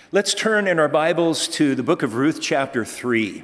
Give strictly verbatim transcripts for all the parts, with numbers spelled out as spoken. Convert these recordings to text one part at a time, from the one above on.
Let's turn in our Bibles to the book of Ruth, chapter three.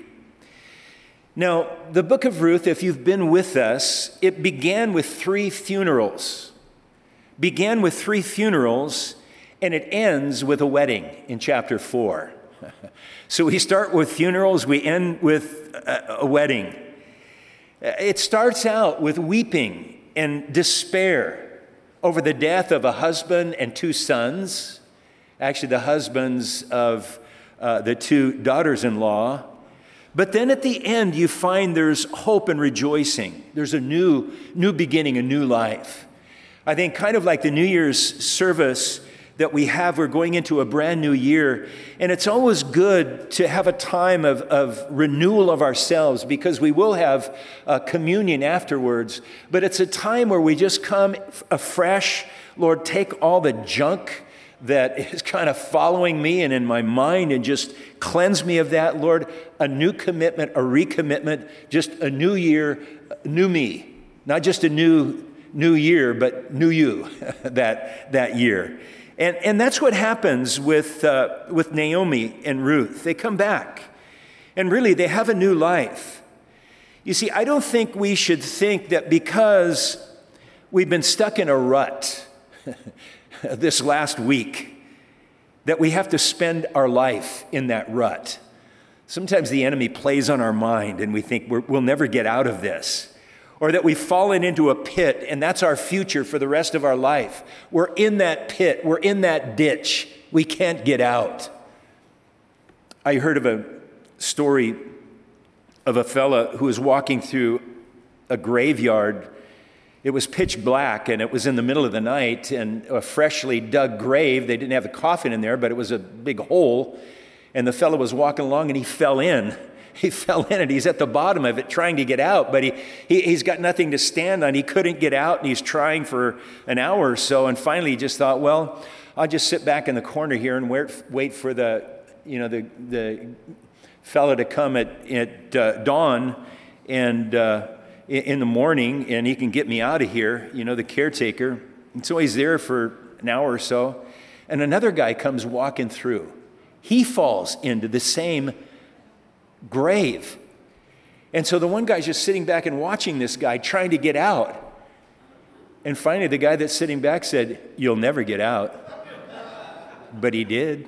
Now, the book of Ruth, if you've been with us, it began with three funerals. Began with three funerals, and it ends with a wedding in chapter four. So we start with funerals, we end with a, a wedding. It starts out with weeping and despair over the death of a husband and two sons. Actually, the husbands of uh, the two daughters-in-law. But then at the end, you find there's hope and rejoicing. There's a new, new beginning, a new life. I think kind of like the New Year's service that we have, we're going into a brand new year. And it's always good to have a time of, of renewal of ourselves, because we will have uh, communion afterwards. But it's a time where we just come afresh. Lord, take all the junk that is kind of following me and in my mind, and just cleanse me of that. Lord, a new commitment, a recommitment, just a new year, new me. Not just a new new year, but new you that that year. And and that's what happens with uh, with Naomi and Ruth. They come back, and really they have a new life. You see, I don't think we should think that because we've been stuck in a rut this last week, that we have to spend our life in that rut. Sometimes the enemy plays on our mind and we think we're, we'll never get out of this, or that we've fallen into a pit and that's our future for the rest of our life. We're in that pit, we're in that ditch, we can't get out. I heard of a story of a fella who was walking through a graveyard. It was pitch black, and it was in the middle of the night, and a freshly dug grave. They didn't have the coffin in there, but it was a big hole, and the fellow was walking along, and he fell in. He fell in, and he's at the bottom of it trying to get out, but he, he, he's got nothing to stand on. He couldn't get out, and he's trying for an hour or so, and finally he just thought, well, I'll just sit back in the corner here and wait, wait for the, you know, the, the fellow to come at, at uh, dawn, and uh, in the morning, and he can get me out of here, you know, the caretaker. And so he's there for an hour or so, and another guy comes walking through. He falls into the same grave. And so the one guy's just sitting back and watching this guy trying to get out. And finally, the guy that's sitting back said, "You'll never get out." But he did.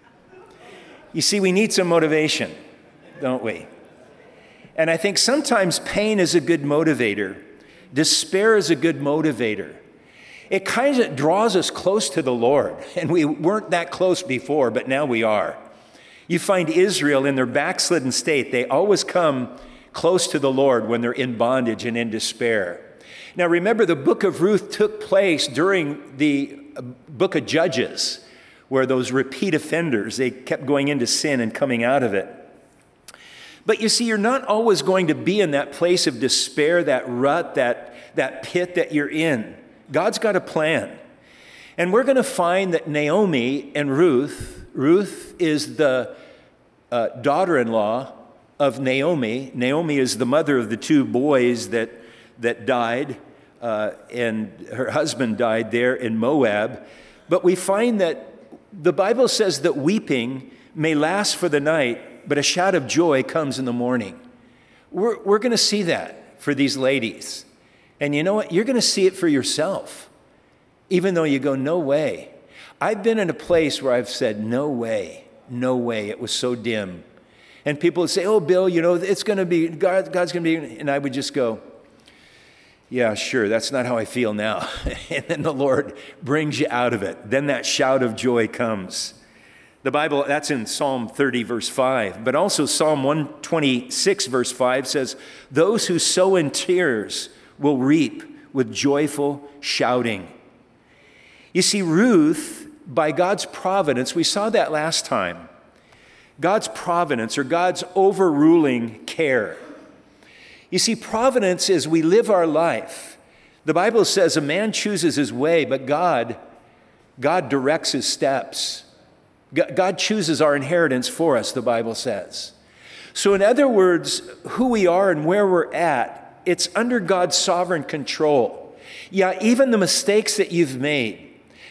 You see, we need some motivation, don't we? And I think sometimes pain is a good motivator. Despair is a good motivator. It kind of draws us close to the Lord. And we weren't that close before, but now we are. You find Israel in their backslidden state. They always come close to the Lord when they're in bondage and in despair. Now remember, the book of Ruth took place during the book of Judges, where those repeat offenders, they kept going into sin and coming out of it. But you see, you're not always going to be in that place of despair, that rut, that, that pit that you're in. God's got a plan. And we're going to find that Naomi and Ruth, Ruth is the uh, daughter-in-law of Naomi. Naomi is the mother of the two boys that, that died, uh, and her husband died there in Moab. But we find that the Bible says that weeping may last for the night, but a shout of joy comes in the morning. We're, we're going to see that for these ladies. And you know what? You're going to see it for yourself, even though you go, no way. I've been in a place where I've said, no way, no way. It was so dim. And people would say, oh, Bill, you know, it's going to be, God, God's going to be, and I would just go, yeah, sure, that's not how I feel now. And then the Lord brings you out of it. Then that shout of joy comes. The Bible, that's in Psalm thirty, verse five, but also Psalm one twenty-six, verse five says, those who sow in tears will reap with joyful shouting. You see, Ruth, by God's providence, we saw that last time, God's providence or God's overruling care. You see, providence is we live our life. The Bible says a man chooses his way, but God, God directs his steps. God chooses our inheritance for us, the Bible says. So in other words, who we are and where we're at, it's under God's sovereign control. Yeah, even the mistakes that you've made,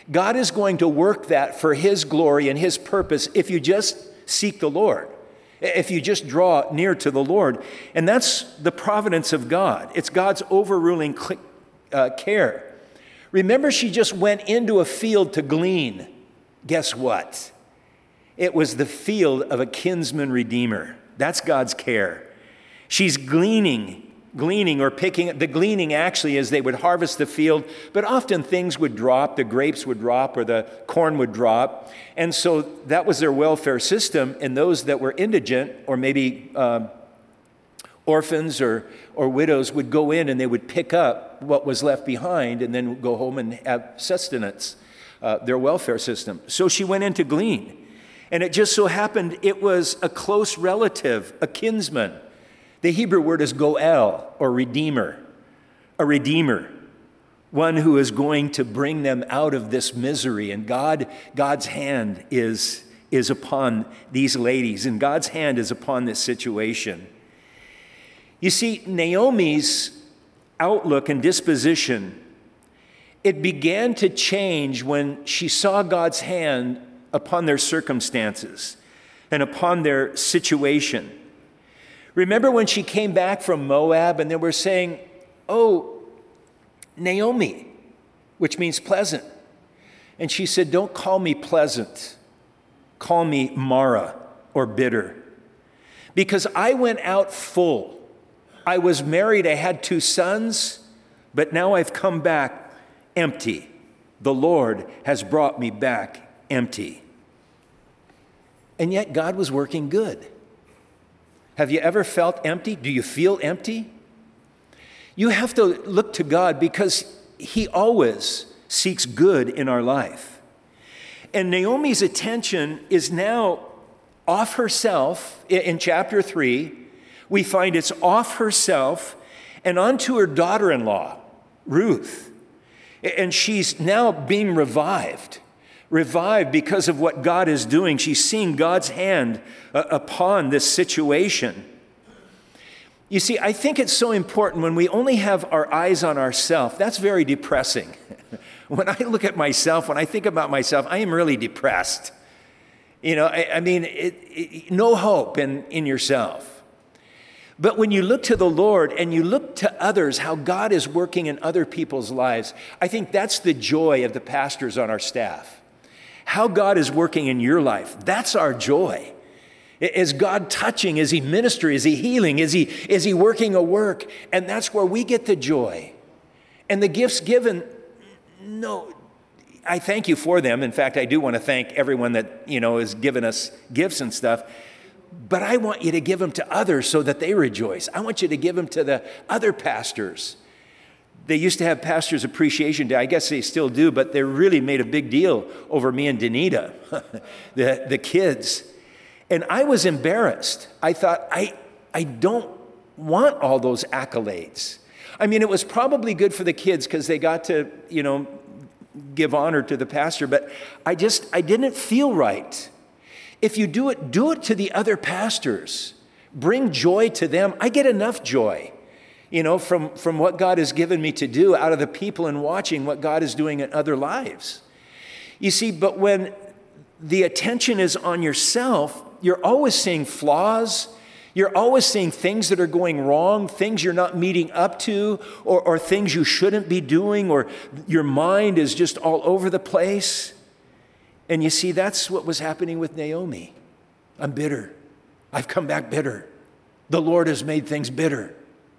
God is going to work that for his glory and his purpose if you just seek the Lord, if you just draw near to the Lord. And that's the providence of God. It's God's overruling uh, care. Remember, she just went into a field to glean. Guess what? It was the field of a kinsman redeemer. That's God's care. She's gleaning, gleaning or picking. The gleaning actually is they would harvest the field, but often things would drop, the grapes would drop or the corn would drop. And so that was their welfare system. And those that were indigent or maybe um, orphans or, or widows would go in and they would pick up what was left behind and then go home and have sustenance, uh, their welfare system. So she went in to glean. And it just so happened it was a close relative, a kinsman. The Hebrew word is goel, or redeemer, a redeemer, one who is going to bring them out of this misery. And God, God's hand is, is upon these ladies, and God's hand is upon this situation. You see, Naomi's outlook and disposition, it began to change when she saw God's hand upon their circumstances and upon their situation. Remember when she came back from Moab and they were saying, "Oh, Naomi," which means pleasant. And she said, "Don't call me pleasant. Call me Mara, or bitter. Because I went out full. I was married, I had two sons, but now I've come back empty. The Lord has brought me back empty." And yet God was working good. Have you ever felt empty? Do you feel empty? You have to look to God because he always seeks good in our life. And Naomi's attention is now off herself. In chapter three, we find it's off herself and onto her daughter-in-law, Ruth. And she's now being revived. Revived because of what God is doing. She's seeing God's hand uh, upon this situation. You see, I think it's so important when we only have our eyes on ourselves. That's very depressing. When I look at myself, when I think about myself, I am really depressed. You know, I, I mean, it, it, no hope in, in yourself. But when you look to the Lord and you look to others, how God is working in other people's lives, I think that's the joy of the pastors on our staff. How God is working in your life, that's our joy. Is God touching? Is he ministering? Is he healing? Is he, is he working a work? And that's where we get the joy. And the gifts given, no, I thank you for them. In fact, I do want to thank everyone that, you know, has given us gifts and stuff. But I want you to give them to others so that they rejoice. I want you to give them to the other pastors. They used to have Pastor's Appreciation Day. I guess they still do, but they really made a big deal over me and Danita, the, the kids. And I was embarrassed. I thought, I, I don't want all those accolades. I mean, it was probably good for the kids because they got to, you know, give honor to the pastor, but I just, I didn't feel right. If you do it, do it to the other pastors. Bring joy to them. I get enough joy. You know, from, from what God has given me to do out of the people and watching what God is doing in other lives. You see, but when the attention is on yourself, you're always seeing flaws. You're always seeing things that are going wrong, things you're not meeting up to, or, or things you shouldn't be doing, or your mind is just all over the place. And you see, that's what was happening with Naomi. I'm bitter. I've come back bitter. The Lord has made things bitter.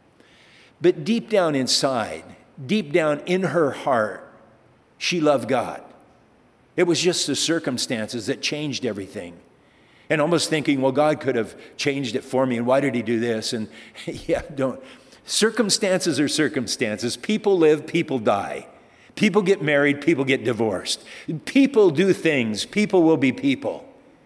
But deep down inside, deep down in her heart, she loved God. It was just the circumstances that changed everything. And almost thinking, well, God could have changed it for me, and why did he do this? And yeah, don't. Circumstances are circumstances. People live, people die. People get married, people get divorced. People do things, people will be people.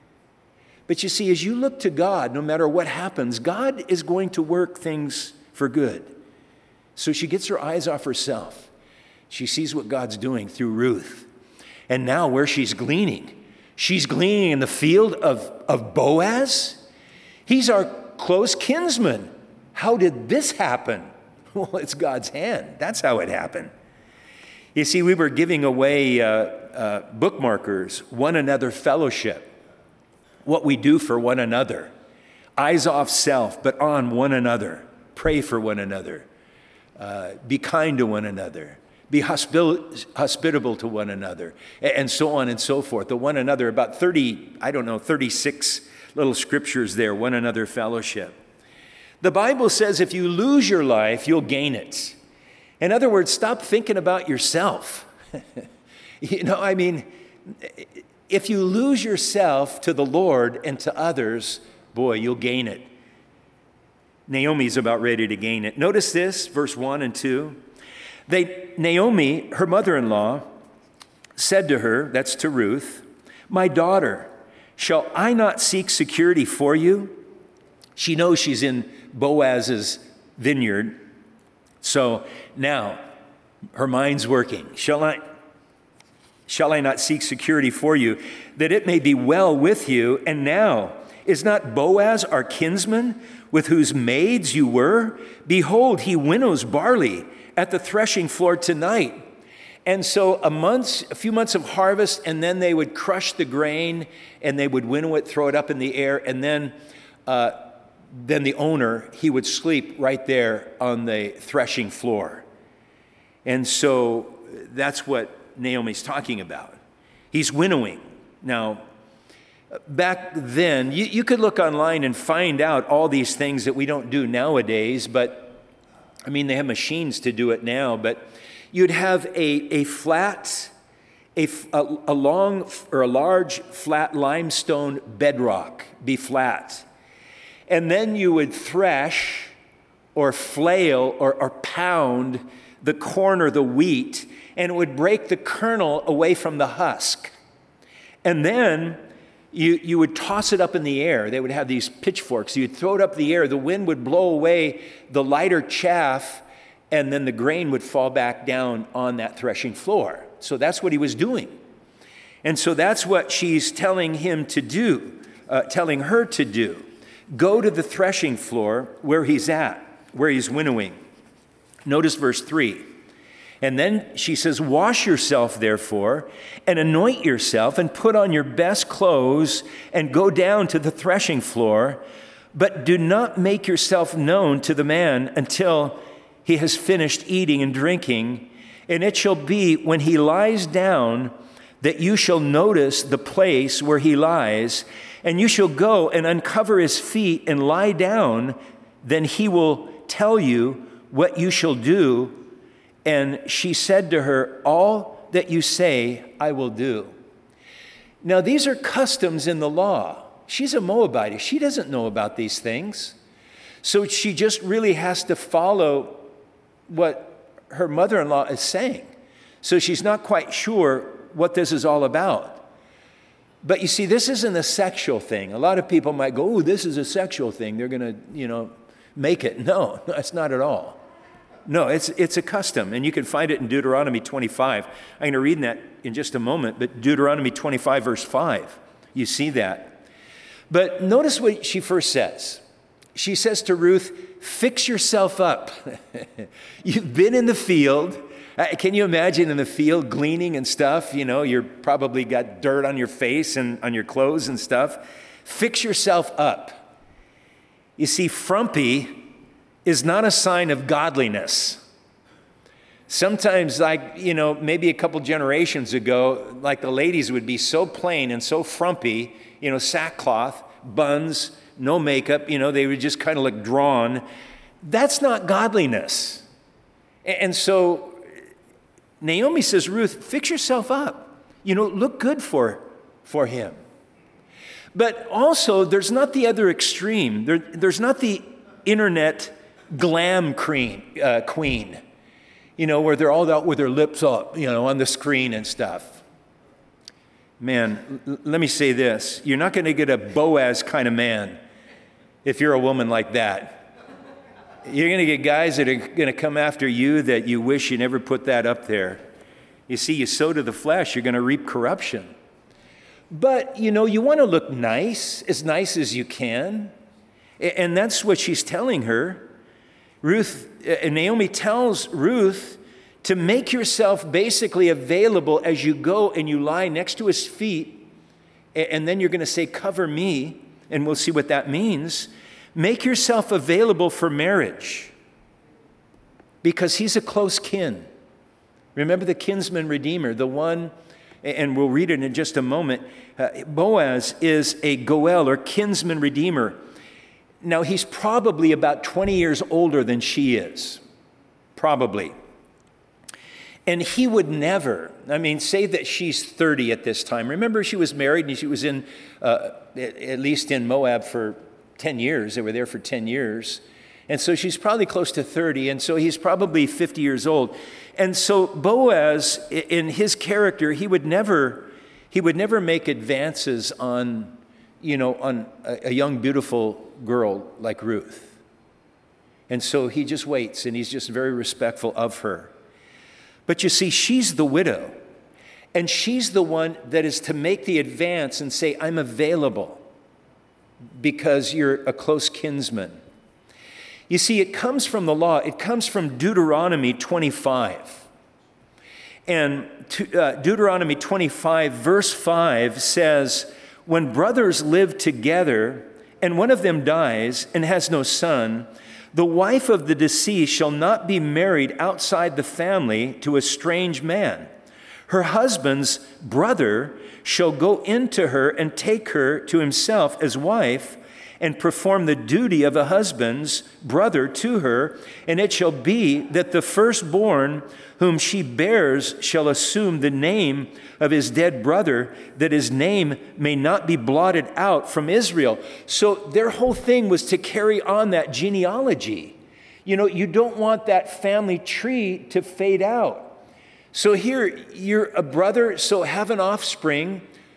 But you see, as you look to God, no matter what happens, God is going to work things for good. So she gets her eyes off herself. She sees what God's doing through Ruth. And now where she's gleaning, she's gleaning in the field of, of Boaz. He's our close kinsman. How did this happen? Well, it's God's hand. That's how it happened. You see, we were giving away uh, uh, bookmarkers, one another fellowship, what we do for one another. Eyes off self, but on one another. Pray for one another. Uh, be kind to one another. Be hospil- hospitable to one another, and so on and so forth. The one another, about thirty, I don't know, thirty-six little scriptures there, one another fellowship. The Bible says if you lose your life, you'll gain it. In other words, stop thinking about yourself. You know, I mean, if you lose yourself to the Lord and to others, boy, you'll gain it. Naomi's about ready to gain it. Notice this, verse one and two. They, Naomi, her mother-in-law, said to her, that's to Ruth, "My daughter, shall I not seek security for you?" She knows she's in Boaz's vineyard. So now her mind's working. Shall I, shall I not seek security for you, that it may be well with you? And now, is not Boaz our kinsman, with whose maids you were? Behold, he winnows barley at the threshing floor tonight. And so a month, a few months of harvest, and then they would crush the grain, and they would winnow it, throw it up in the air, and then uh, then the owner, he would sleep right there on the threshing floor. And so that's what Naomi's talking about. He's winnowing. Now, back then, you, you could look online and find out all these things that we don't do nowadays, but I mean, they have machines to do it now, but you'd have a, a flat, a, a, a long or a large flat limestone bedrock be flat. And then you would thresh or flail or, or pound the corn or the wheat, and it would break the kernel away from the husk. And then you, you would toss it up in the air. They would have these pitchforks. You'd throw it up in the air. The wind would blow away the lighter chaff, and then the grain would fall back down on that threshing floor. So that's what he was doing. And so that's what she's telling him to do, uh, telling her to do. Go to the threshing floor where he's at, where he's winnowing. Notice verse three. And then she says, "Wash yourself, therefore, and anoint yourself, and put on your best clothes, and go down to the threshing floor. But do not make yourself known to the man until he has finished eating and drinking. And it shall be when he lies down that you shall notice the place where he lies, and you shall go and uncover his feet and lie down. Then he will tell you what you shall do." And she said to her, "All that you say, I will do." Now, these are customs in the law. She's a Moabite. She doesn't know about these things. So she just really has to follow what her mother-in-law is saying. So she's not quite sure what this is all about. But you see, this isn't a sexual thing. A lot of people might go, "Oh, this is a sexual thing. They're going to, you know, make it." No, that's not at all. No, it's it's a custom, and you can find it in Deuteronomy twenty-five. I'm going to read that in just a moment, but Deuteronomy twenty-five, verse five, you see that. But notice what she first says. She says to Ruth, "Fix yourself up." You've been in the field. Uh, can you imagine in the field gleaning and stuff? You know, you're probably got dirt on your face and on your clothes and stuff. Fix yourself up. You see, frumpy is not a sign of godliness. Sometimes, like, you know, maybe a couple generations ago, like the ladies would be so plain and so frumpy, you know, sackcloth, buns, no makeup, you know, they would just kind of look drawn. That's not godliness. And so Naomi says, "Ruth, fix yourself up. You know, look good for, for him." But also, there's not the other extreme. There, there's not the internet glam queen, uh, queen, you know, where they're all out with their lips up, you know, on the screen and stuff. Man, l- let me say this. You're not going to get a Boaz kind of man if you're a woman like that. You're going to get guys that are going to come after you that you wish you never put that up there. You see, you sow to the flesh, you're going to reap corruption. But, you know, you want to look nice, as nice as you can. And that's what she's telling her. Ruth, uh, Naomi tells Ruth to make yourself basically available as you go and you lie next to his feet, and then you're going to say, cover me, and we'll see what that means. Make yourself available for marriage because he's a close kin. Remember the kinsman redeemer, the one, and we'll read it in just a moment. Uh, Boaz is a Goel or kinsman redeemer. Now, he's probably about twenty years older than she is, probably. And he would never, I mean, say that she's thirty at this time. Remember, she was married and she was in, uh, at least in Moab for ten years. They were there for ten years. And so she's probably close to thirty. And so he's probably fifty years old. And so Boaz, in his character, he would never, he would never make advances on, you know, on a, a young, beautiful girl like Ruth. And so he just waits and he's just very respectful of her. But you see, she's the widow, and she's the one that is to make the advance and say, I'm available because you're a close kinsman. You see, it comes from the law. It comes from Deuteronomy twenty-five. And uh, Deuteronomy twenty-five, verse five says, when brothers live together and one of them dies and has no son, the wife of the deceased shall not be married outside the family to a strange man. Her husband's brother shall go into her and take her to himself as wife and perform the duty of a husband's brother to her. And it shall be that the firstborn whom she bears shall assume the name of his dead brother, that his name may not be blotted out from Israel. So their whole thing was to carry on that genealogy. You know, you don't want that family tree to fade out. So here, you're a brother, so have an offspring.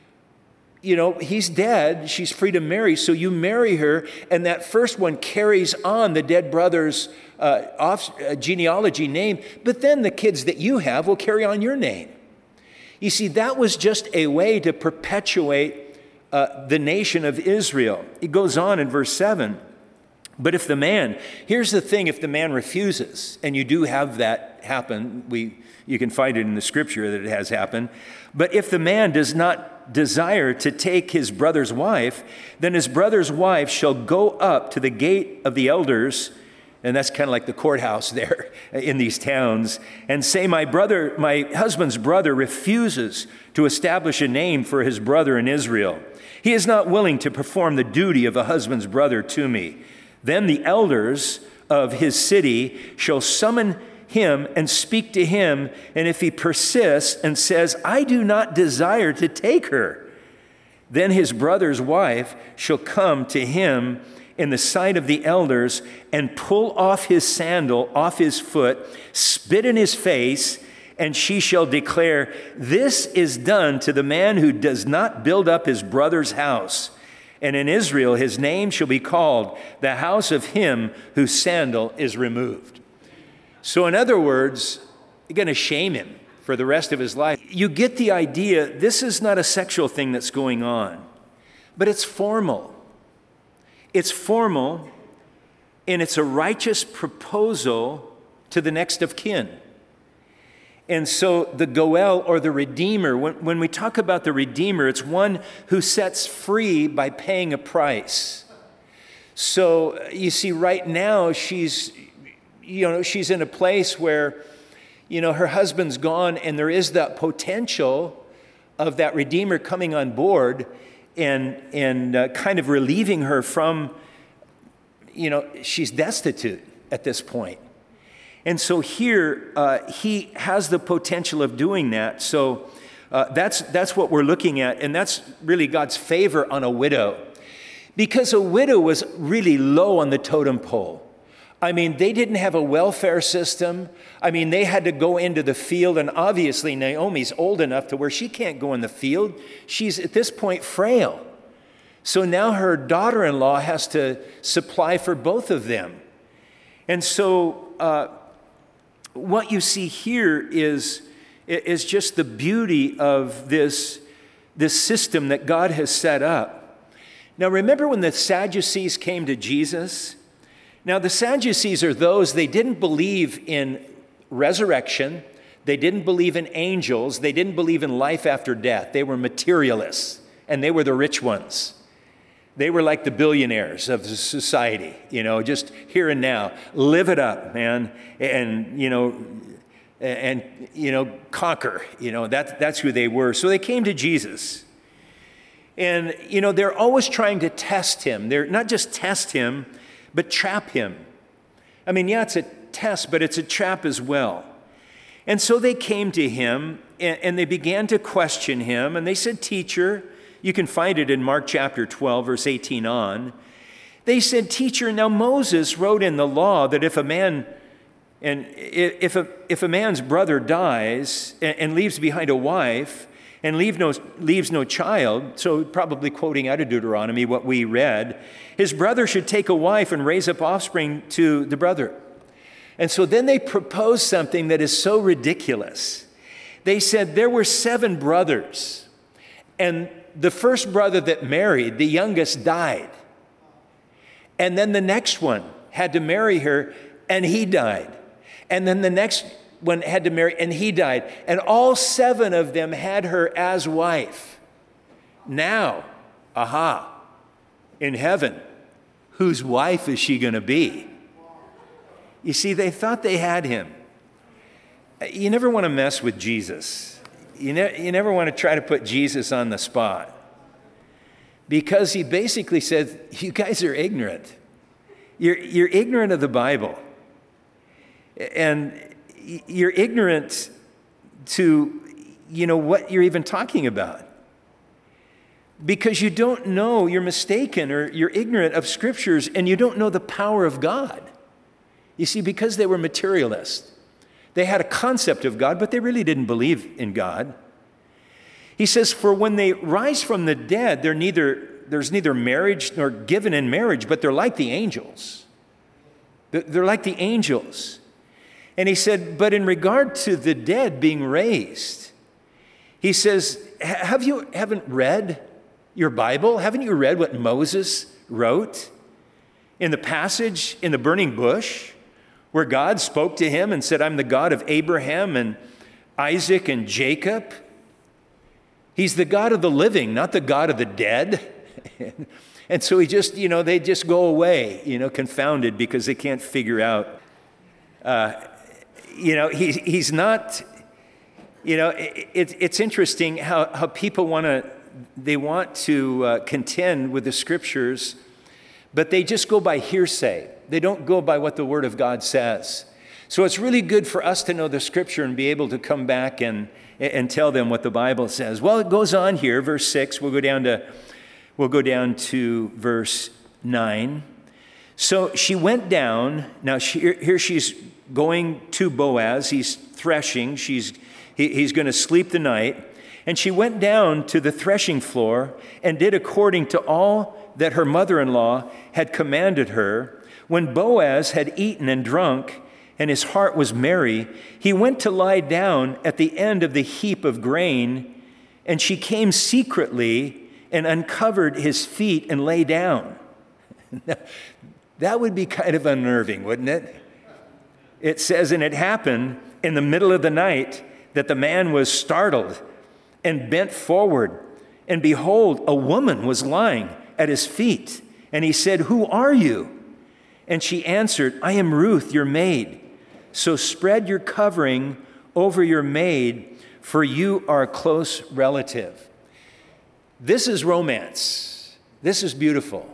You know, he's dead, she's free to marry, so you marry her, and that first one carries on the dead brother's uh, off, uh, genealogy name, but then the kids that you have will carry on your name. You see, that was just a way to perpetuate uh, the nation of Israel. It goes on in verse seven. But if the man, here's the thing, if the man refuses, and you do have that happen, we you can find it in the scripture that it has happened. But if the man does not desire to take his brother's wife, then his brother's wife shall go up to the gate of the elders, and that's kind of like the courthouse there in these towns, and say, my brother, my husband's brother refuses to establish a name for his brother in Israel. He is not willing to perform the duty of a husband's brother to me. Then the elders of his city shall summon him and speak to him, and if he persists and says, I do not desire to take her, then his brother's wife shall come to him in the sight of the elders and pull off his sandal off his foot, spit in his face, and she shall declare, this is done to the man who does not build up his brother's house. And in Israel his name shall be called the house of him whose sandal is removed. So in other words, you're going to shame him for the rest of his life. You get the idea, this is not a sexual thing that's going on, but it's formal. It's formal, and it's a righteous proposal to the next of kin. And so the Goel, or the Redeemer, when, when we talk about the Redeemer, it's one who sets free by paying a price. So you see, right now, she's, you know, she's in a place where, you know, her husband's gone, and there is that potential of that Redeemer coming on board and, and uh, kind of relieving her from, you know, she's destitute at this point. And so here, uh, he has the potential of doing that. So uh, that's, that's what we're looking at. And that's really God's favor on a widow. Because a widow was really low on the totem pole. I mean, they didn't have a welfare system. I mean, they had to go into the field. And obviously, Naomi's old enough to where she can't go in the field. She's at this point frail. So now her daughter-in-law has to supply for both of them. And so uh, what you see here is, is just the beauty of this, this system that God has set up. Now, remember when the Sadducees came to Jesus? Now, the Sadducees are those, they didn't believe in resurrection. They didn't believe in angels. They didn't believe in life after death. They were materialists, and they were the rich ones. They were like the billionaires of the society, you know, just here and now. Live it up, man, and, you know, and, you know, conquer. You know, that, that's who they were. So they came to Jesus. And, you know, they're always trying to test him. They're not just test him, but trap him. I mean, yeah, it's a test, but it's a trap as well. And so they came to him, and, and they began to question him. And they said, "Teacher," you can find it in Mark chapter twelve, verse eighteen on. They said, "Teacher, now Moses wrote in the law that if a man, and if a, if a man's brother dies and, and leaves behind a wife, and leave no, leaves no child," so probably quoting out of Deuteronomy what we read, "his brother should take a wife and raise up offspring to the brother." And so then they proposed something that is so ridiculous. They said there were seven brothers, and the first brother that married, the youngest, died. And then the next one had to marry her, and he died. And then the next one had to marry, and he died. And all seven of them had her as wife. Now, aha, in heaven, whose wife is she going to be? You see, they thought they had him. You never want to mess with Jesus. You, ne- you never want to try to put Jesus on the spot. Because he basically said, you guys are ignorant. You're, you're ignorant of the Bible. And you're ignorant to, you know, what you're even talking about. Because you don't know, you're mistaken, or you're ignorant of scriptures, and you don't know the power of God. You see, because they were materialists, they had a concept of God, but they really didn't believe in God. He says, "For when they rise from the dead, they're neither, there's neither marriage nor given in marriage, but they're like the angels." They're like the angels. And he said, "But in regard to the dead being raised," he says, have you haven't read your Bible? Haven't you read what Moses wrote in the passage in the burning bush, where God spoke to him and said, "I'm the God of Abraham and Isaac and Jacob"? He's the God of the living, not the God of the dead. And so he just, you know, they just go away, you know, confounded because they can't figure out. Uh, you know, he, he's not, you know, it, it, it's interesting how, how people want to, they want to uh, contend with the scriptures, but they just go by hearsay. They don't go by what the Word of God says. So it's really good for us to know the scripture and be able to come back and, and tell them what the Bible says. Well, it goes on here, verse six. We'll go down to, we'll go down to verse nine. "So she went down." Now she, here she's going to Boaz. He's threshing. She's, he, he's going to sleep the night. "And she went down to the threshing floor and did according to all that her mother-in-law had commanded her. When Boaz had eaten and drunk, and his heart was merry, he went to lie down at the end of the heap of grain, and she came secretly and uncovered his feet and lay down." That would be kind of unnerving, wouldn't it? It says, "And it happened in the middle of the night that the man was startled and bent forward, and behold, a woman was lying at his feet. And he said, 'Who are you?' And she answered, 'I am Ruth, your maid. So spread your covering over your maid, for you are a close relative.'" This is romance. This is beautiful.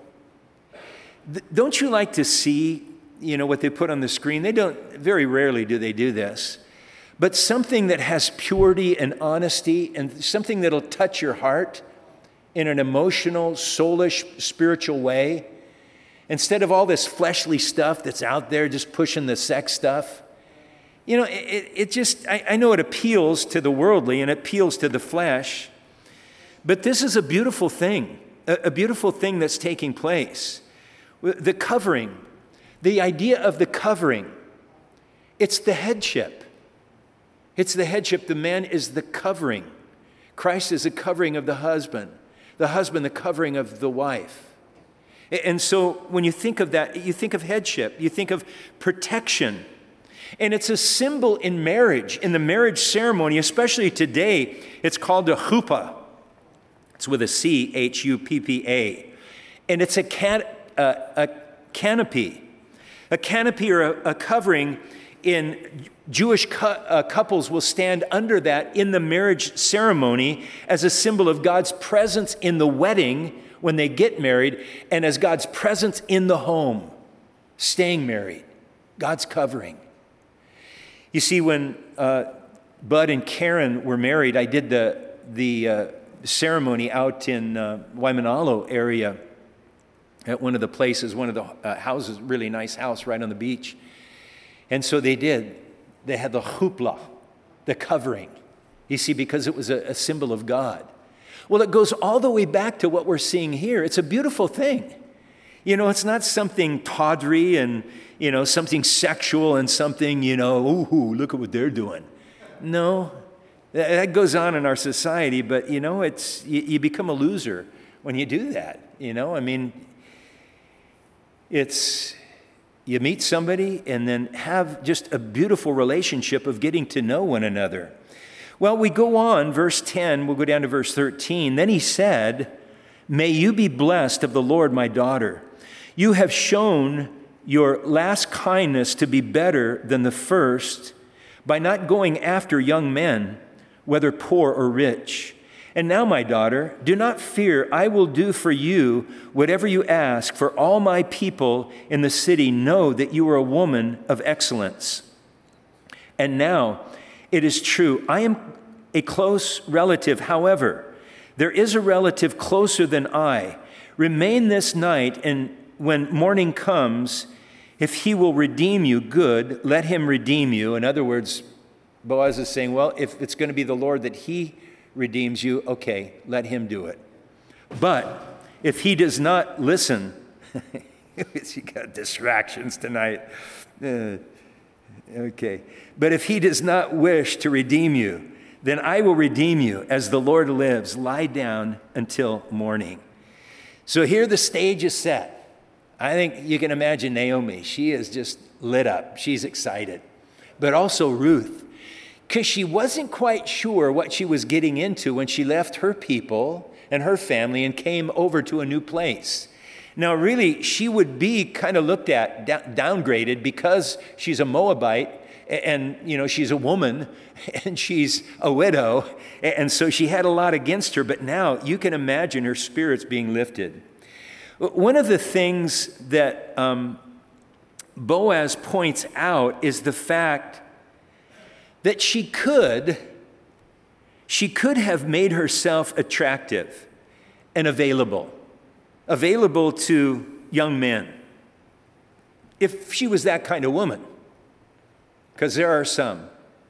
Don't you like to see, you know, what they put on the screen? They don't, very rarely do they do this. But something that has purity and honesty, and something that'll touch your heart in an emotional, soulish, spiritual way. Instead of all this fleshly stuff that's out there just pushing the sex stuff. You know, it, it just, I, I know it appeals to the worldly and it appeals to the flesh. But this is a beautiful thing, a, a beautiful thing that's taking place. The covering, the idea of the covering, it's the headship. It's the headship. The man is the covering. Christ is the covering of the husband. The husband, the covering of the wife. And so when you think of that, you think of headship. You think of protection. And it's a symbol in marriage, in the marriage ceremony, especially today. It's called a chuppah. It's with a C, H U P P A. And it's a, can, uh, a canopy. A canopy or a, a covering in Jewish cu- uh, couples will stand under that in the marriage ceremony as a symbol of God's presence in the wedding when they get married, and as God's presence in the home, staying married, God's covering. You see, when uh, Bud and Karen were married, I did the, the uh, ceremony out in uh, Waimanalo area at one of the places, one of the uh, houses, really nice house right on the beach. And so they did. They had the chuppah, the covering, you see, because it was a, a symbol of God. Well, it goes all the way back to what we're seeing here. It's a beautiful thing. You know, it's not something tawdry and, you know, something sexual and something, you know, ooh, look at what they're doing. No, that goes on in our society, but, you know, it's you, you become a loser when you do that, you know. I mean, it's, you meet somebody and then have just a beautiful relationship of getting to know one another. Well, we go on, verse ten, we'll go down to verse thirteen. Then he said, "May you be blessed of the Lord, my daughter. You have shown your last kindness to be better than the first by not going after young men, whether poor or rich. And now, my daughter, do not fear. I will do for you whatever you ask, for all my people in the city know that you are a woman of excellence. And now, it is true, I am a close relative. However, there is a relative closer than I. Remain this night, and when morning comes, if he will redeem you, good, let him redeem you." In other words, Boaz is saying, well, if it's going to be the Lord that he redeems you, okay, let him do it. But if he does not listen, you got distractions tonight. Uh, okay. But if he does not wish to redeem you, then I will redeem you as the Lord lives. Lie down until morning. So here the stage is set. I think you can imagine Naomi. She is just lit up. She's excited. But also Ruth, because she wasn't quite sure what she was getting into when she left her people and her family and came over to a new place. Now, really, she would be kind of looked at, downgraded, because she's a Moabite and, you know, she's a woman and she's a widow. And so she had a lot against her. But now you can imagine her spirits being lifted. One of the things that um, Boaz points out is the fact that she could, she could have made herself attractive and available, available to young men, if she was that kind of woman, because there are some.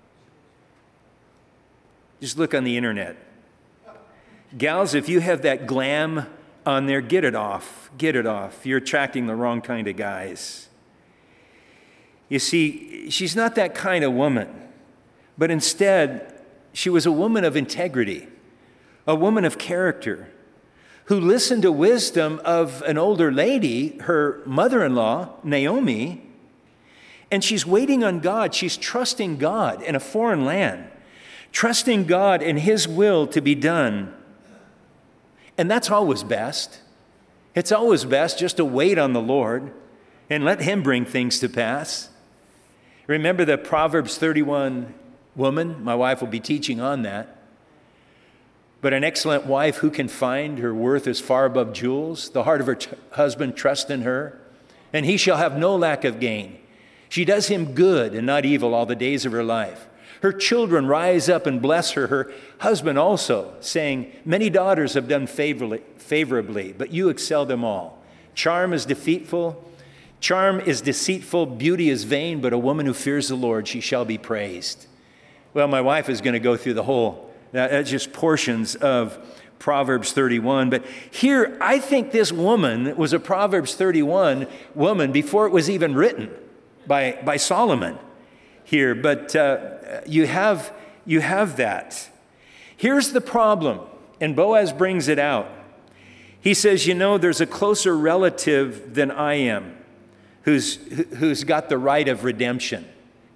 Just look on the internet. Gals, if you have that glam on there, get it off, get it off. You're attracting the wrong kind of guys. You see, she's not that kind of woman. But instead, she was a woman of integrity, a woman of character, who listened to wisdom of an older lady, her mother-in-law, Naomi, and she's waiting on God. She's trusting God in a foreign land, trusting God in his will to be done. And that's always best. It's always best just to wait on the Lord and let him bring things to pass. Remember the Proverbs thirty-one woman? My wife will be teaching on that. But an excellent wife, who can find? Her worth is far above jewels. The heart of her t- husband trusts in her, and he shall have no lack of gain. She does him good and not evil all the days of her life. Her children rise up and bless her. Her husband also, saying, "Many daughters have done favorably, favorably, but you excel them all. Charm is deceitful. Charm is deceitful. Beauty is vain, but a woman who fears the Lord, she shall be praised." Well, my wife is going to go through the whole, that's just portions of Proverbs thirty-one. But here, I think this woman was a Proverbs thirty-one woman before it was even written by, by Solomon here. But uh, you have, you have that. Here's the problem, and Boaz brings it out. He says, you know, there's a closer relative than I am who's, who's got the right of redemption. Because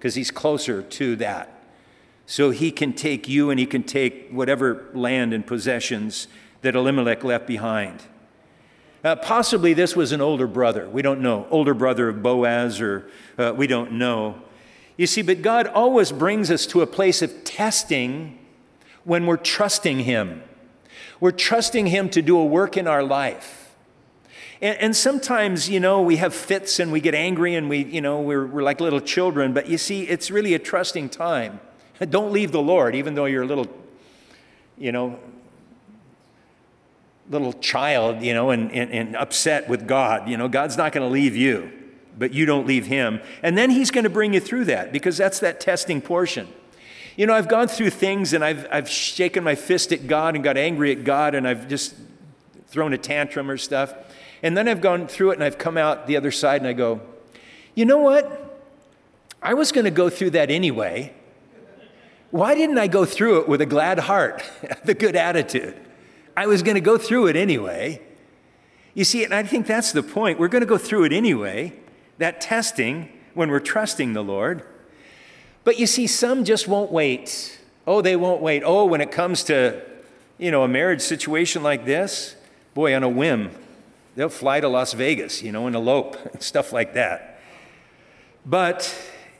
because he's closer to that. So he can take you and he can take whatever land and possessions that Elimelech left behind. Uh, possibly this was an older brother. We don't know. Older brother of Boaz, or uh, we don't know. You see, but God always brings us to a place of testing when we're trusting him. We're trusting him to do a work in our life. And, and sometimes, you know, we have fits and we get angry and we, you know, we're, we're like little children. But you see, it's really a trusting time. Don't leave the Lord, even though you're a little, you know, little child, you know, and, and, and upset with God. You know, God's not going to leave you, but you don't leave him. And then he's going to bring you through that, because that's that testing portion. You know, I've gone through things and I've, I've shaken my fist at God and got angry at God, and I've just thrown a tantrum or stuff. And then I've gone through it and I've come out the other side and I go, you know what? I was going to go through that anyway. Why didn't I go through it with a glad heart, the good attitude? I was going to go through it anyway. You see, and I think that's the point. We're going to go through it anyway, that testing, when we're trusting the Lord. But you see, some just won't wait. Oh, they won't wait. Oh, when it comes to, you know, a marriage situation like this, boy, on a whim, they'll fly to Las Vegas, you know, and elope, stuff like that. But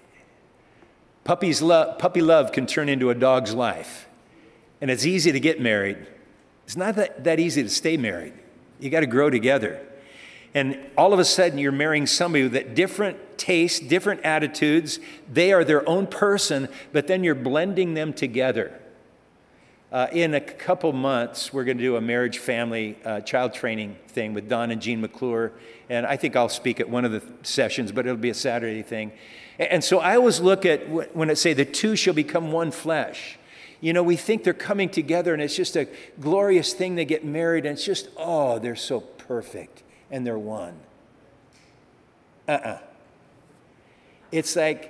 Puppy's love, puppy love can turn into a dog's life. And it's easy to get married. It's not that, that easy to stay married. You got to grow together. And all of a sudden, you're marrying somebody with that different tastes, different attitudes. They are their own person, but then you're blending them together. Uh, in a couple months, we're going to do a marriage family uh, child training thing with Don and Jean McClure. And I think I'll speak at one of the sessions, but it'll be a Saturday thing. And so I always look at when it say the two shall become one flesh. You know, we think they're coming together and it's just a glorious thing. They get married and it's just, oh, they're so perfect and they're one. Uh-uh. It's like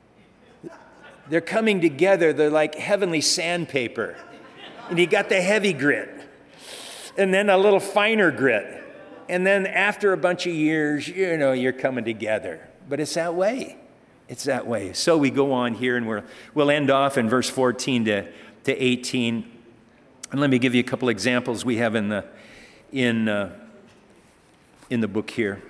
they're coming together. They're like heavenly sandpaper. And you got the heavy grit and then a little finer grit. And then after a bunch of years, you know, you're coming together. But it's that way. It's that way. So we go on here and we're, we'll end off in verse fourteen to, to eighteen. And let me give you a couple examples we have in the, in, uh, in the book here.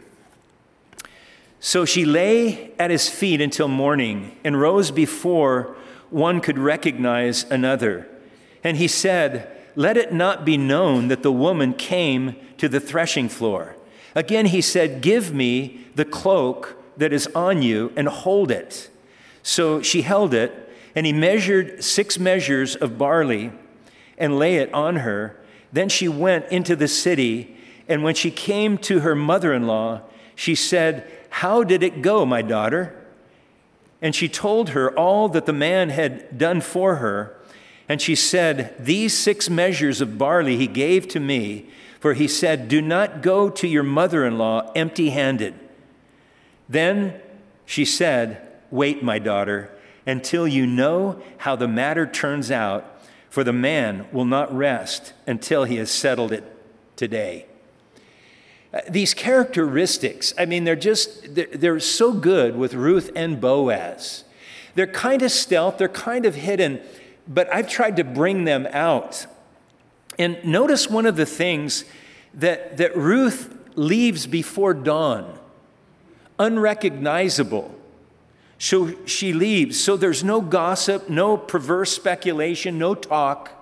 So she lay at his feet until morning and rose before one could recognize another. And he said, let it not be known that the woman came to the threshing floor. Again he said, give me the cloak that is on you and hold it. So she held it, and he measured six measures of barley and lay it on her. Then she went into the city, and when she came to her mother-in-law, she said, how did it go, my daughter? And she told her all that the man had done for her. And she said, these six measures of barley he gave to me, for he said, do not go to your mother-in-law empty-handed. Then she said, wait, my daughter, until you know how the matter turns out, for the man will not rest until he has settled it today. Uh, these characteristics, I mean, they're just, they're, they're so good with Ruth and Boaz. They're kind of stealth, they're kind of hidden, but I've tried to bring them out. And notice one of the things that, that Ruth leaves before dawn. Unrecognizable. So she leaves. So there's no gossip, no perverse speculation, no talk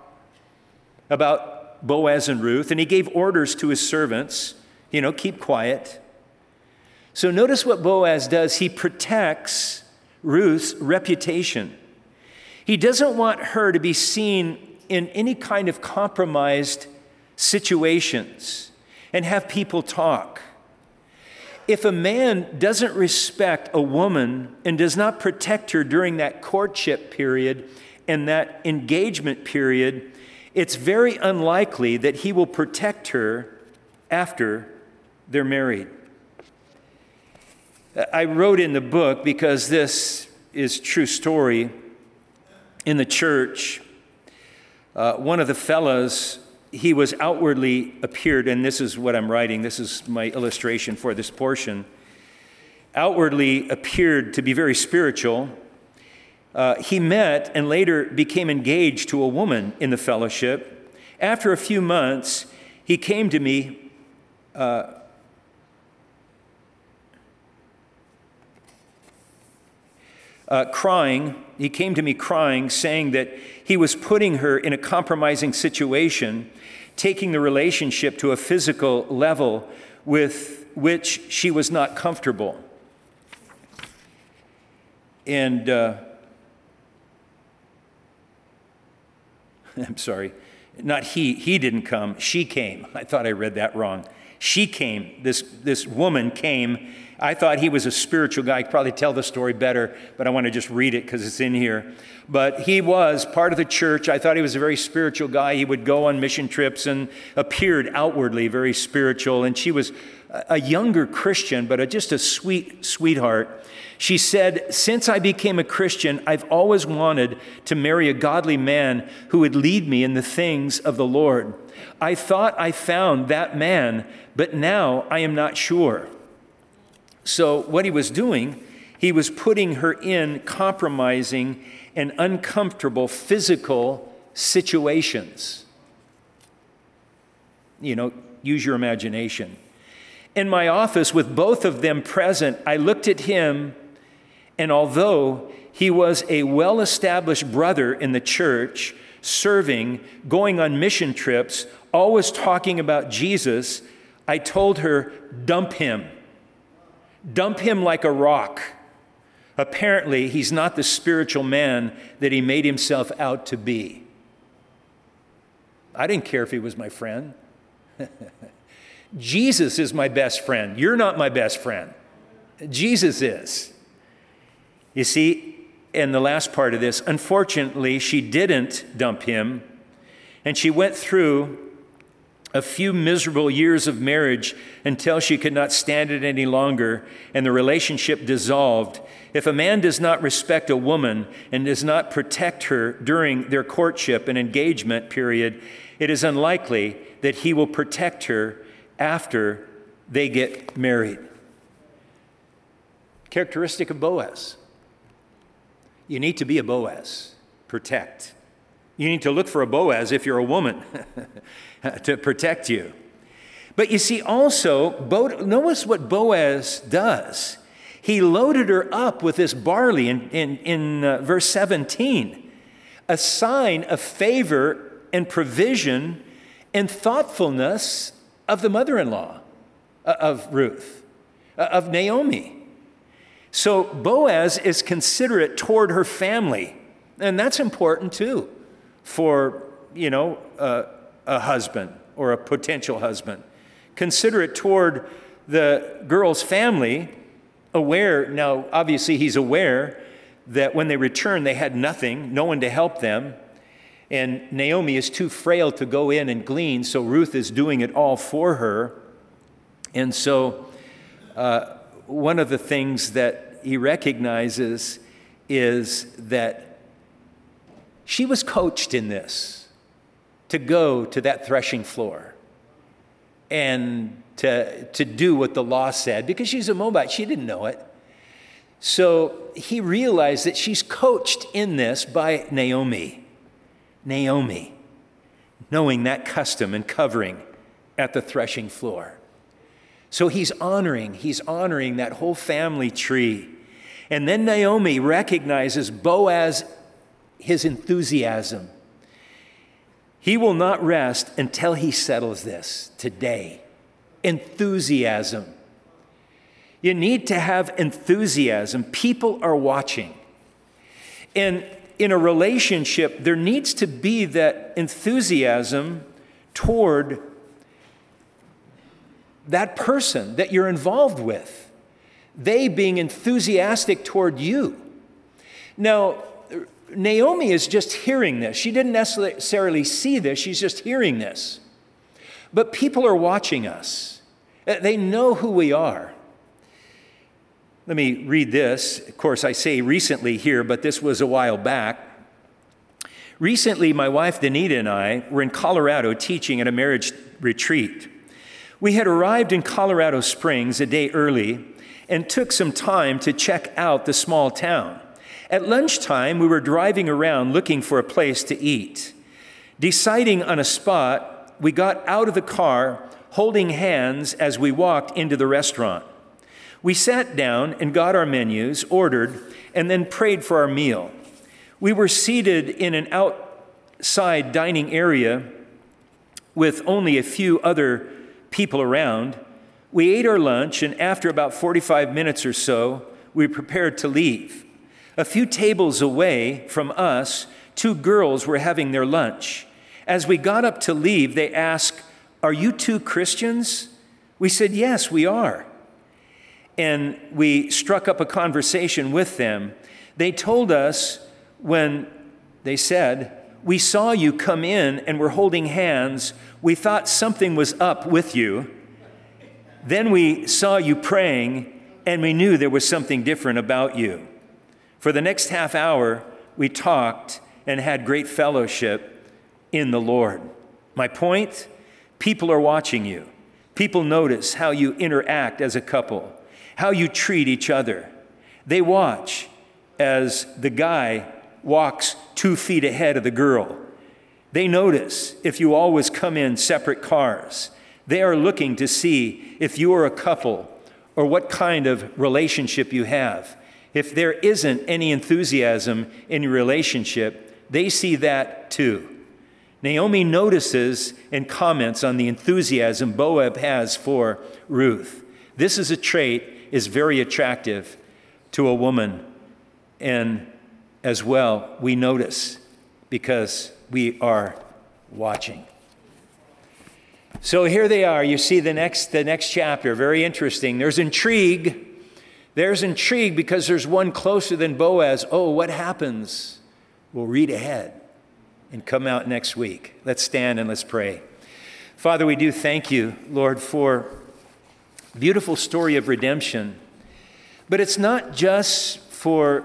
about Boaz and Ruth. And he gave orders to his servants, you know, keep quiet. So notice what Boaz does. He protects Ruth's reputation. He doesn't want her to be seen in any kind of compromised situations and have people talk. If a man doesn't respect a woman and does not protect her during that courtship period and that engagement period, it's very unlikely that he will protect her after they're married. I wrote in the book, because this is true story, in the church, uh, one of the fellows, he was outwardly appeared, and this is what I'm writing, this is my illustration for this portion, outwardly appeared to be very spiritual, Uh, he met and later became engaged to a woman in the fellowship. After a few months, he came to me uh, uh, crying. He came to me crying, saying that he was putting her in a compromising situation, taking the relationship to a physical level with which she was not comfortable. And uh, I'm sorry, not he, he didn't come, she came. I thought I read that wrong. She came, this, this woman came. I thought he was a spiritual guy. I could probably tell the story better, but I want to just read it because it's in here. But he was part of the church. I thought he was a very spiritual guy. He would go on mission trips and appeared outwardly very spiritual. And she was a younger Christian, but a, just a sweet sweetheart. She said, "Since I became a Christian, I've always wanted to marry a godly man who would lead me in the things of the Lord. I thought I found that man, but now I am not sure." So what he was doing, he was putting her in compromising and uncomfortable physical situations. You know, use your imagination. In my office, with both of them present, I looked at him, and although he was a well-established brother in the church, serving, going on mission trips, always talking about Jesus, I told her, dump him. Dump him like a rock. Apparently, he's not the spiritual man that he made himself out to be. I didn't care if he was my friend. Jesus is my best friend. You're not my best friend. Jesus is. You see, in the last part of this, unfortunately, she didn't dump him, and she went through a few miserable years of marriage until she could not stand it any longer, and the relationship dissolved. If a man does not respect a woman and does not protect her during their courtship and engagement period, it is unlikely that he will protect her after they get married. Characteristic of Boaz. You need to be a Boaz. Protect. You need to look for a Boaz if you're a woman to protect you. But you see also, Bo- notice what Boaz does. He loaded her up with this barley in, in, in uh, verse seventeen, a sign of favor and provision and thoughtfulness of the mother-in-law uh, of Ruth, uh, of Naomi. So Boaz is considerate toward her family, and that's important too for, you know, uh, a husband or a potential husband. Considerate toward the girl's family, aware, now obviously he's aware that when they return they had nothing, no one to help them, and Naomi is too frail to go in and glean, so Ruth is doing it all for her. And so uh, one of the things that he recognizes is that she was coached in this, to go to that threshing floor and to, to do what the law said, because she's a Moabite. She didn't know it. So he realized that she's coached in this by Naomi. Naomi, knowing that custom and covering at the threshing floor. So he's honoring, he's honoring that whole family tree. And then Naomi recognizes Boaz, his enthusiasm. He will not rest until he settles this today. Enthusiasm. You need to have enthusiasm. People are watching. And in a relationship, there needs to be that enthusiasm toward that person that you're involved with. They being enthusiastic toward you. Now, Naomi is just hearing this. She didn't necessarily see this. She's just hearing this. But people are watching us. They know who we are. Let me read this. Of course, I say recently here, but this was a while back. Recently, my wife, Danita, and I were in Colorado teaching at a marriage retreat. We had arrived in Colorado Springs a day early and took some time to check out the small town. At lunchtime, we were driving around looking for a place to eat. Deciding on a spot, we got out of the car holding hands as we walked into the restaurant. We sat down and got our menus, ordered, and then prayed for our meal. We were seated in an outside dining area with only a few other people around. We ate our lunch, and after about forty-five minutes or so, we prepared to leave. A few tables away from us, two girls were having their lunch. As we got up to leave, they asked, "Are you two Christians?" We said, "Yes, we are." And we struck up a conversation with them. They told us when they said, "We saw you come in and were holding hands. We thought something was up with you. Then we saw you praying, and we knew there was something different about you." For the next half hour, we talked and had great fellowship in the Lord. My point, people are watching you. People notice how you interact as a couple, how you treat each other. They watch as the guy walks two feet ahead of the girl. They notice if you always come in separate cars. They are looking to see if you are a couple or what kind of relationship you have. If there isn't any enthusiasm in your relationship, they see that too. Naomi notices and comments on the enthusiasm Boaz has for Ruth. This is a trait is very attractive to a woman. And as well, we notice because we are watching. So here they are. You see the next, the next chapter. Very interesting. There's intrigue. There's intrigue because there's one closer than Boaz. Oh, what happens? We'll read ahead and come out next week. Let's stand and let's pray. Father, we do thank you, Lord, for a beautiful story of redemption. But it's not just for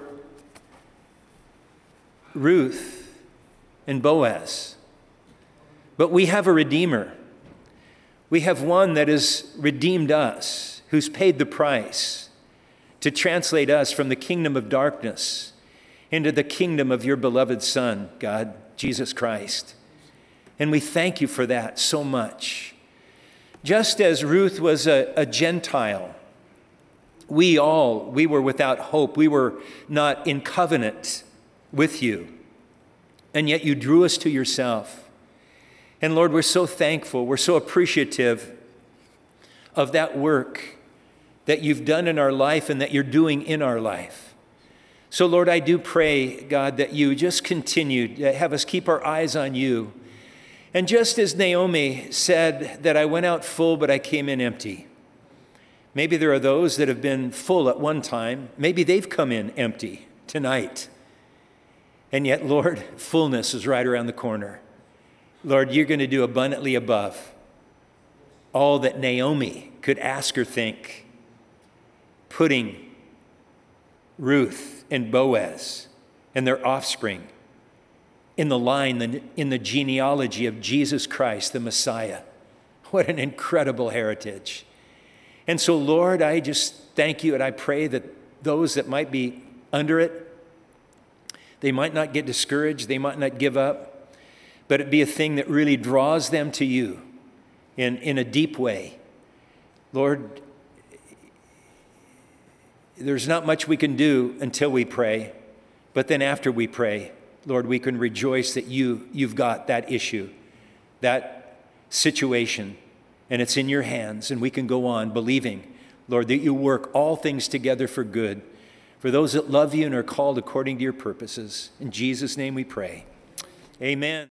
Ruth and Boaz, but we have a Redeemer. We have one that has redeemed us, who's paid the price to translate us from the kingdom of darkness into the kingdom of your beloved Son, God, Jesus Christ. And we thank you for that so much. Just as Ruth was a, a Gentile, we all, we were without hope. We were not in covenant with you. And yet you drew us to yourself. And Lord, we're so thankful. We're so appreciative of that work that you've done in our life and that you're doing in our life. So Lord, I do pray, God, that you just continue to have us keep our eyes on you. And just as Naomi said that I went out full, but I came in empty. Maybe there are those that have been full at one time. Maybe they've come in empty tonight. And yet, Lord, fullness is right around the corner. Lord, you're going to do abundantly above all that Naomi could ask or think, putting Ruth and Boaz and their offspring in the line, in the genealogy of Jesus Christ, the Messiah. What an incredible heritage. And so, Lord, I just thank you, and I pray that those that might be under it, they might not get discouraged, they might not give up, but it be a thing that really draws them to you in, in a deep way. Lord, there's not much we can do until we pray, but then after we pray, Lord, we can rejoice that you, you've got that issue, that situation, and it's in your hands, and we can go on believing, Lord, that you work all things together for good, for those that love you and are called according to your purposes. In Jesus' name we pray. Amen.